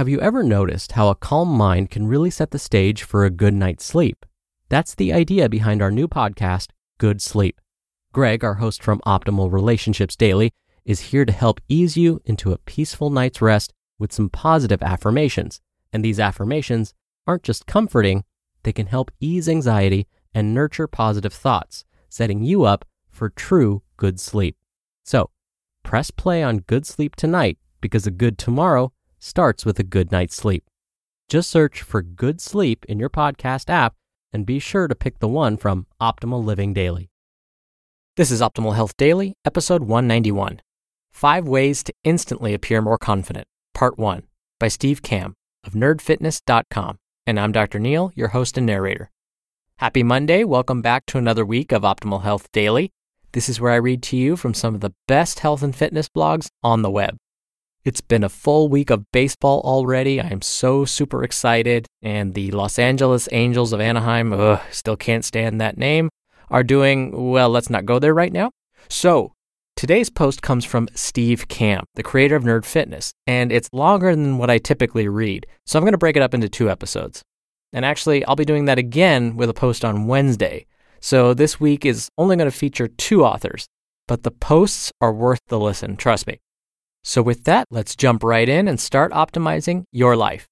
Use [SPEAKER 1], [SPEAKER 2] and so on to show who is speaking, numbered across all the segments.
[SPEAKER 1] Have you ever noticed how a calm mind can really set the stage for a good night's sleep? That's the idea behind our new podcast, Good Sleep. Greg, our host from Optimal Relationships Daily, is here to help ease you into a peaceful night's rest with some positive affirmations. And these affirmations aren't just comforting, they can help ease anxiety and nurture positive thoughts, setting you up for true good sleep. So, press play on Good Sleep tonight because a good tomorrow starts with a good night's sleep. Just search for Good Sleep in your podcast app and be sure to pick the one from Optimal Living Daily. This is Optimal Health Daily, episode 191. 5 Ways to Instantly Appear More Confident, Part 1, by Steve Kamb of nerdfitness.com. And I'm Dr. Neil, your host and narrator. Happy Monday. Welcome back to another week of Optimal Health Daily. This is where I read to you from some of the best health and fitness blogs on the web. It's been a full week of baseball already. I am so super excited. And the Los Angeles Angels of Anaheim, still can't stand that name, are doing, well, let's not go there right now. So, today's post comes from Steve Kamb, the creator of Nerd Fitness, and it's longer than what I typically read. So I'm going to break it up into 2 episodes. And actually, I'll be doing that again with a post on Wednesday. So this week is only going to feature 2 authors, but the posts are worth the listen, trust me. So with that, let's jump right in and start optimizing your life.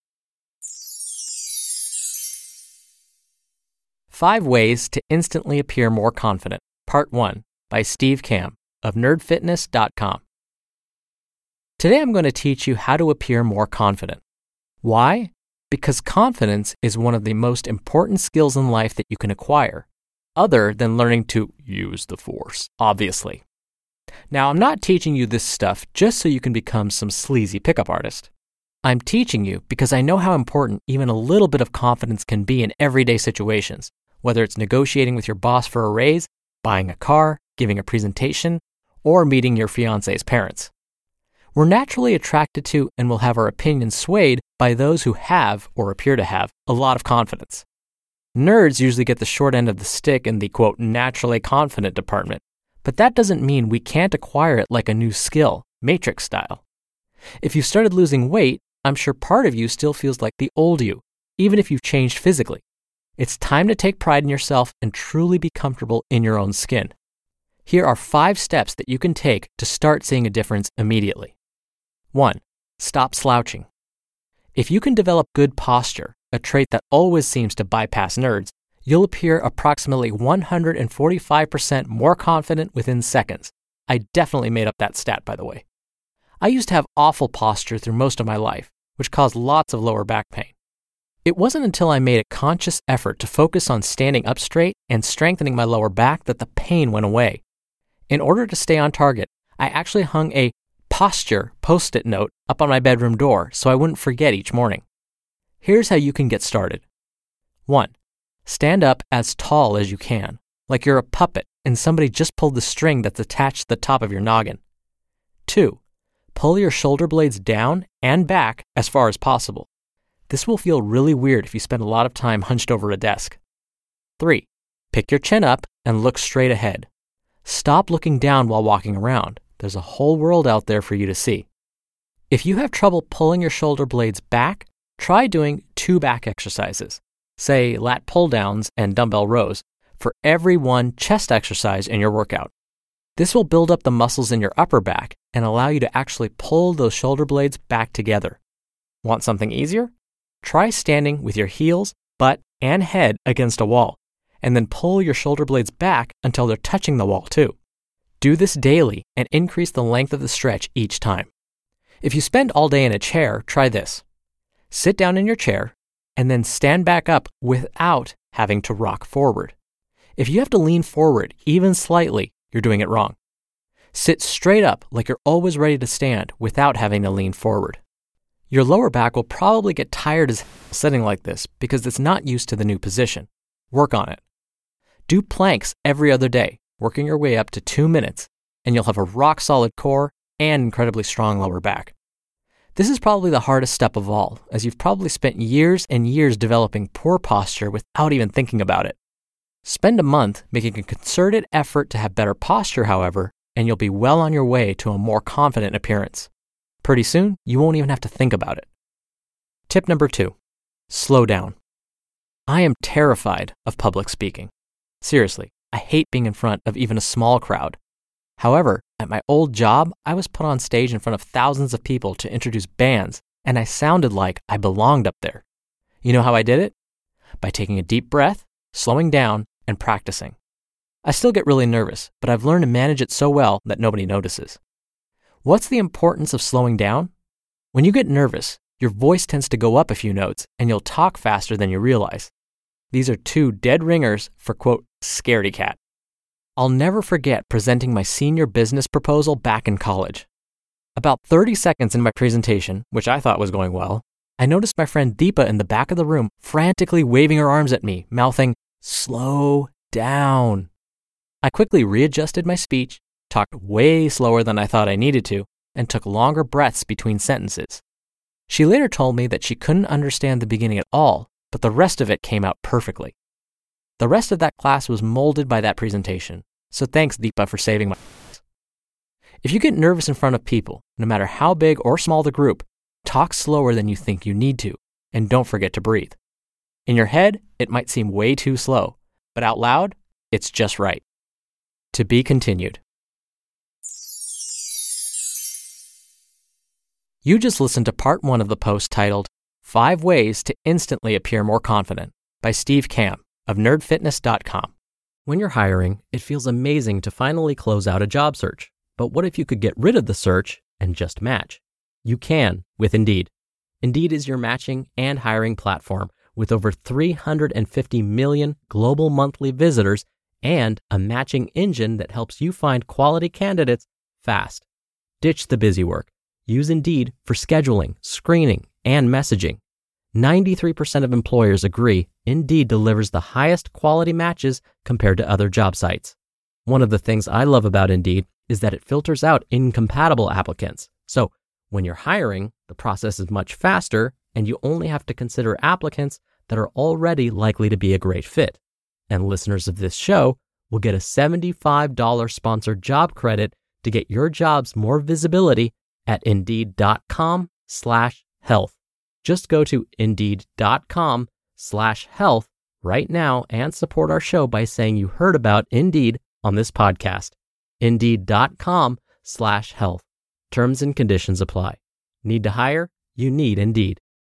[SPEAKER 1] 5 Ways to Instantly Appear More Confident, Part 1, by Steve Kamb of nerdfitness.com. Today I'm going to teach you how to appear more confident. Why? Because confidence is one of the most important skills in life that you can acquire, other than learning to use the force, obviously. Now, I'm not teaching you this stuff just so you can become some sleazy pickup artist. I'm teaching you because I know how important even a little bit of confidence can be in everyday situations, whether it's negotiating with your boss for a raise, buying a car, giving a presentation, or meeting your fiance's parents. We're naturally attracted to and will have our opinions swayed by those who have, or appear to have, a lot of confidence. Nerds usually get the short end of the stick in the, quote, naturally confident department, but that doesn't mean we can't acquire it like a new skill, Matrix style. If you started losing weight, I'm sure part of you still feels like the old you, even if you've changed physically. It's time to take pride in yourself and truly be comfortable in your own skin. Here are 5 steps that you can take to start seeing a difference immediately. 1. Stop slouching. If you can develop good posture, a trait that always seems to bypass nerds, you'll appear approximately 145% more confident within seconds. I definitely made up that stat, by the way. I used to have awful posture through most of my life, which caused lots of lower back pain. It wasn't until I made a conscious effort to focus on standing up straight and strengthening my lower back that the pain went away. In order to stay on target, I actually hung a posture Post-it note up on my bedroom door so I wouldn't forget each morning. Here's how you can get started. 1. Stand up as tall as you can, like you're a puppet and somebody just pulled the string that's attached to the top of your noggin. 2. Pull your shoulder blades down and back as far as possible. This will feel really weird if you spend a lot of time hunched over a desk. 3. Pick your chin up and look straight ahead. Stop looking down while walking around. There's a whole world out there for you to see. If you have trouble pulling your shoulder blades back, try doing 2 back exercises, say lat pull-downs and dumbbell rows, for every 1 chest exercise in your workout. This will build up the muscles in your upper back and allow you to actually pull those shoulder blades back together. Want something easier? Try standing with your heels, butt, and head against a wall, and then pull your shoulder blades back until they're touching the wall too. Do this daily and increase the length of the stretch each time. If you spend all day in a chair, try this. Sit down in your chair and then stand back up without having to rock forward. If you have to lean forward even slightly, you're doing it wrong. Sit straight up like you're always ready to stand without having to lean forward. Your lower back will probably get tired as sitting like this because it's not used to the new position. Work on it. Do planks every other day, working your way up to 2 minutes, and you'll have a rock-solid core and incredibly strong lower back. This is probably the hardest step of all, as you've probably spent years and years developing poor posture without even thinking about it. Spend a month making a concerted effort to have better posture, however, and you'll be well on your way to a more confident appearance. Pretty soon, you won't even have to think about it. Tip number 2, slow down. I am terrified of public speaking. Seriously, I hate being in front of even a small crowd. However, at my old job, I was put on stage in front of thousands of people to introduce bands, and I sounded like I belonged up there. You know how I did it? By taking a deep breath, slowing down, and practicing. I still get really nervous, but I've learned to manage it so well that nobody notices. What's the importance of slowing down? When you get nervous, your voice tends to go up a few notes, and you'll talk faster than you realize. These are 2 dead ringers for, quote, scaredy cat. I'll never forget presenting my senior business proposal back in college. About 30 seconds in my presentation, which I thought was going well, I noticed my friend Deepa in the back of the room frantically waving her arms at me, mouthing, "Slow down." I quickly readjusted my speech, talked way slower than I thought I needed to, and took longer breaths between sentences. She later told me that she couldn't understand the beginning at all, but the rest of it came out perfectly. The rest of that class was molded by that presentation, so thanks Deepa for saving my ass. If you get nervous in front of people, no matter how big or small the group, talk slower than you think you need to, and don't forget to breathe. In your head, it might seem way too slow, but out loud, it's just right. To be continued. You just listened to part 1 of the post titled 5 Ways to Instantly Appear More Confident by Steve Kamb of nerdfitness.com. When you're hiring, it feels amazing to finally close out a job search. But what if you could get rid of the search and just match? You can with Indeed. Indeed is your matching and hiring platform with over 350 million global monthly visitors and a matching engine that helps you find quality candidates fast. Ditch the busy work. Use Indeed for scheduling, screening, and messaging. 93% of employers agree Indeed delivers the highest quality matches compared to other job sites. One of the things I love about Indeed is that it filters out incompatible applicants. So when you're hiring, the process is much faster and you only have to consider applicants that are already likely to be a great fit. And listeners of this show will get a $75 sponsored job credit to get your jobs more visibility at Indeed.com/health. Just go to Indeed.com/health right now and support our show by saying you heard about Indeed on this podcast. Indeed.com/health. Terms and conditions apply. Need to hire? You need Indeed.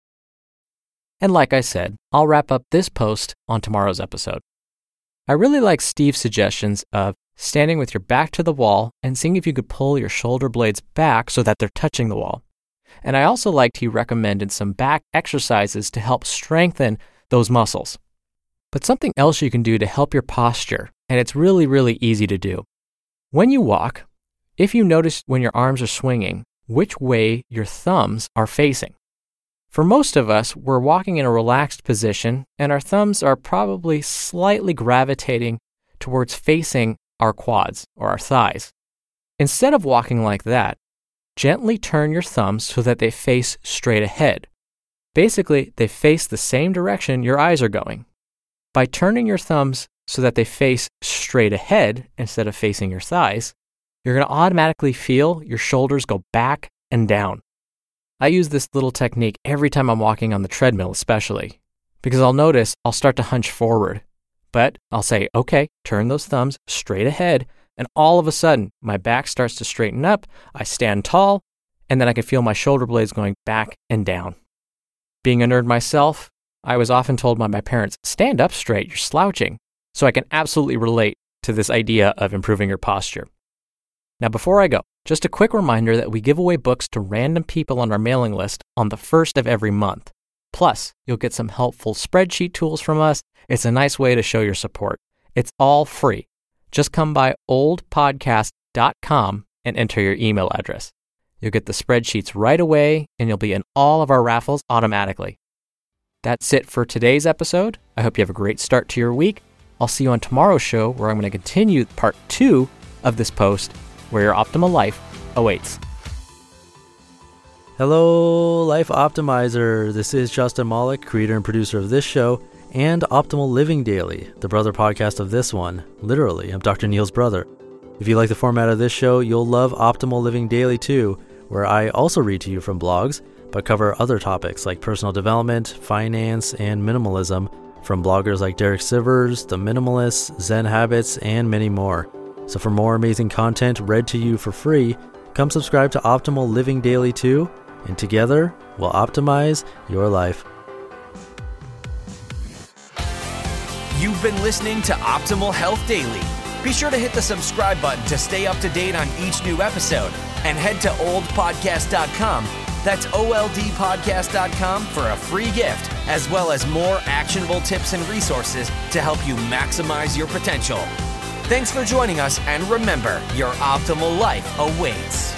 [SPEAKER 1] And like I said, I'll wrap up this post on tomorrow's episode. I really like Steve's suggestions of standing with your back to the wall and seeing if you could pull your shoulder blades back so that they're touching the wall. And I also liked he recommended some back exercises to help strengthen those muscles. But something else you can do to help your posture, and it's really, really easy to do. When you walk, if you notice when your arms are swinging, which way your thumbs are facing. For most of us, we're walking in a relaxed position, and our thumbs are probably slightly gravitating towards facing our quads or our thighs. Instead of walking like that, gently turn your thumbs so that they face straight ahead. Basically, they face the same direction your eyes are going. By turning your thumbs so that they face straight ahead instead of facing your thighs, you're going to automatically feel your shoulders go back and down. I use this little technique every time I'm walking on the treadmill especially, because I'll notice I'll start to hunch forward. But I'll say, okay, turn those thumbs straight ahead, and all of a sudden, my back starts to straighten up, I stand tall, and then I can feel my shoulder blades going back and down. Being a nerd myself, I was often told by my parents, stand up straight, you're slouching. So I can absolutely relate to this idea of improving your posture. Now, before I go, just a quick reminder that we give away books to random people on our mailing list on the 1st of every month. Plus, you'll get some helpful spreadsheet tools from us. It's a nice way to show your support. It's all free. Just come by oldpodcast.com and enter your email address. You'll get the spreadsheets right away, and you'll be in all of our raffles automatically. That's it for today's episode. I hope you have a great start to your week. I'll see you on tomorrow's show, where I'm going to continue part 2 of this post, where your optimal life awaits.
[SPEAKER 2] Hello, Life Optimizer. This is Justin Malik, creator and producer of this show and Optimal Living Daily, the brother podcast of this one. Literally, I'm Dr. Neil's brother. If you like the format of this show, you'll love Optimal Living Daily too, where I also read to you from blogs but cover other topics like personal development, finance, and minimalism from bloggers like Derek Sivers, The Minimalists, Zen Habits, and many more. So for more amazing content read to you for free, come subscribe to Optimal Living Daily too, and together we'll optimize your life.
[SPEAKER 3] You've been listening to Optimal Health Daily. Be sure to hit the subscribe button to stay up to date on each new episode, and head to oldpodcast.com. That's oldpodcast.com for a free gift, as well as more actionable tips and resources to help you maximize your potential. Thanks for joining us, and remember, your optimal life awaits.